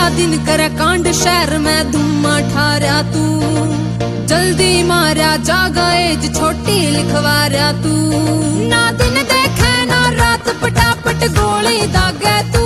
दिन करे कांड शहर में धुम्मा ठारा तू जल्दी मारा जागा एज छोटी लिखवारा तू ना दिन देखे ना रात पटापट गोली दागे तू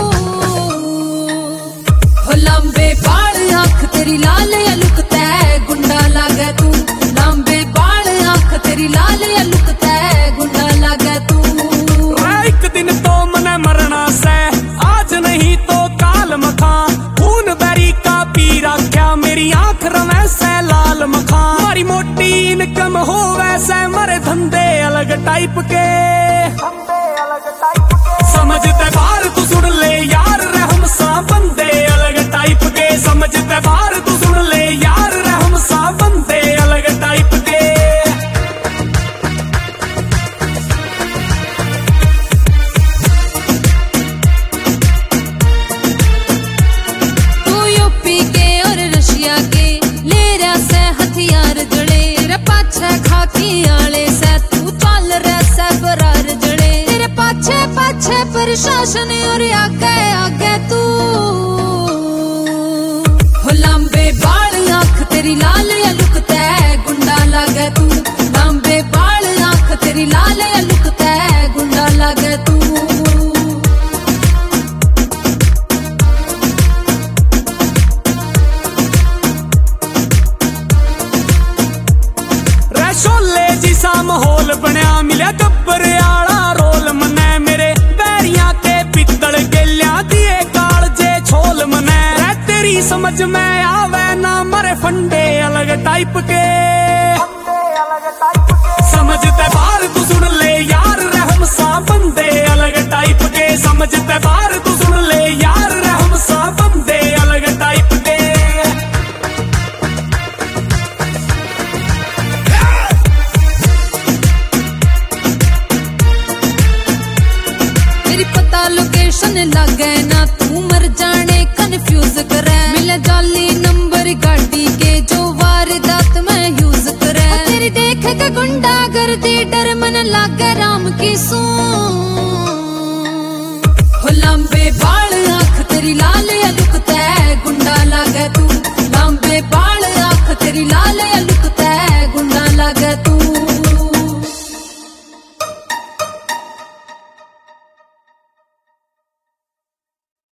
हो लंबे बाल आंख तेरी लाल या लुकता है गुंडा लागे तू लंबे बाल आंख तेरी लाल या लुकता है गुंडा लागे तू एक दिन तो मने मरना से आज नहीं तो काल मखा खून बैरी का पी रख्या मेरी आंख रवे से लाल मखा मारी मोटी इनकम हो वैसे मरे धंधे अलग टाइप के समझते बार तू सुन ले यार रहम सा बंदे अलग टाइप के समझते बार तू सुन ले यार रहम सा बंदे अलग टाइप के तू यूपी के और रशिया के ले रहा से हथियार जड़े तेरे पाछे खाकी आले से तू चल रहा से फरार जड़े तेरे पाछे पाछे प्रशासन और आगे आगे तू हो लंबे बाल आंख तेरी लाल या लुकता है गुंडा लागे तू लंबे बाल आंख तेरी लाल या लुकता है गुंडा लागे तू शोले जिसा माहौल बनया मिले गब्बर आला रोल मने मेरे बैरिया के पित्तल गेलिया दिए काल जे छोल मने तेरी समझ में आवे ना मरे फंडे अलग टाइप के समझते बार तू सुन ले यार रहम सा बंदे अलग टाइप के समझते बार तू सुन ले यार रहम सा बंदे अलग टाइप के तेरी पता लोकेशन लगे ना तू मर जाने कंफ्यूज करे मिले जाली नंबर गाड़ी के जो वारदात में यूज करे तेरी देख के गुंडा गर्दी डर मन लागे राम की सू हो लंबे बाल